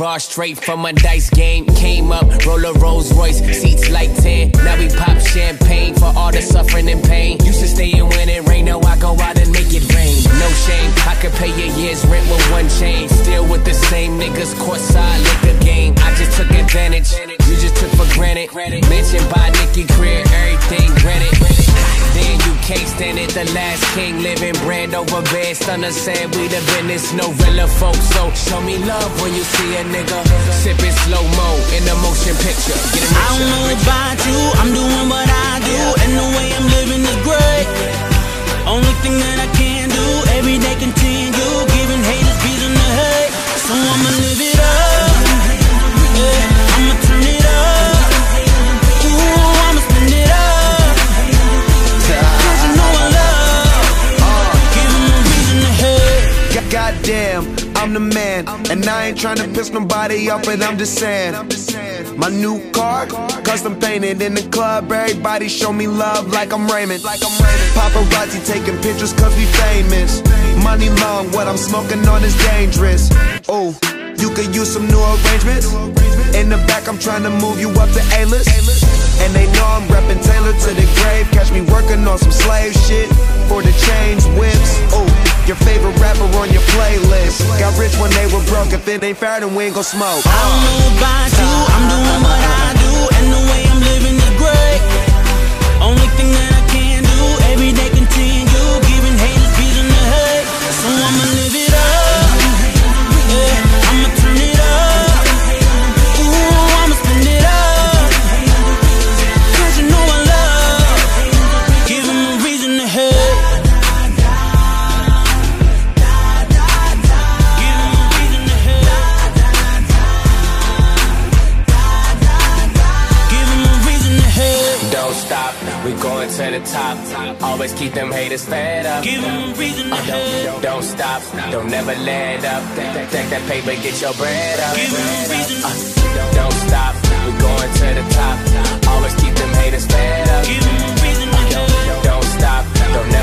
raw straight from a dice game. Came up, roll a Rolls Royce, seats like 10. Now we pop champagne for all the suffering and pain. Used to stay in when it rain, now I go out and make it rain. No shame, I could pay a year's rent with one chain. Still with the same niggas, courtside liquor game. I just took advantage, you just took for granted. Mentioned by Nicky Greer, everything granted. Then you can't stand it, the last king living brand over bed. Stunner said we the business, no real folks. So show me love when you see a nigga sipping slow-mo in the motion picture. I don't know about you, I'm doing what I do, and the way I'm living is great. Only thing that I can do, every day continue giving haters reason to hate. So I'ma live it up, yeah, I'ma turn it up. Ooh, I'ma spend it up, 'cause you know I love giving them reason to hate. Goddamn, I'm the man, and I ain't tryna piss nobody off, but I'm just saying. My new car, custom painted in the club. Everybody show me love like I'm Raymond. Paparazzi taking pictures cause we famous. Money long, what I'm smoking on is dangerous. Oh, you could use some new arrangements. In the back, I'm trying to move you up to A-list. And they know I'm reppin' Taylor to the grave. Catch me working on some slave shit for the change whips. Oh, your favorite rapper on your playlist. Got rich when they were broke. If it ain't fair, then we ain't gon' smoke. I don't know about you, I'm doing what I do, and the way I'm living is great. Only thing that I can do, every day continue giving haters reason to hate. So I'ma live it up, yeah, I'ma turn it up. Ooh, I'ma spend it up, 'cause you know I love giving them reason to hate. We going to the top. Always keep them haters fed up. Give them a reason to hate. Don't stop. Don't never let up. Take that paper, get your bread up. Give them a reason. Don't stop. We going to the top. Always keep them haters fed up. Give them a reason to hate. Don't stop. Don't never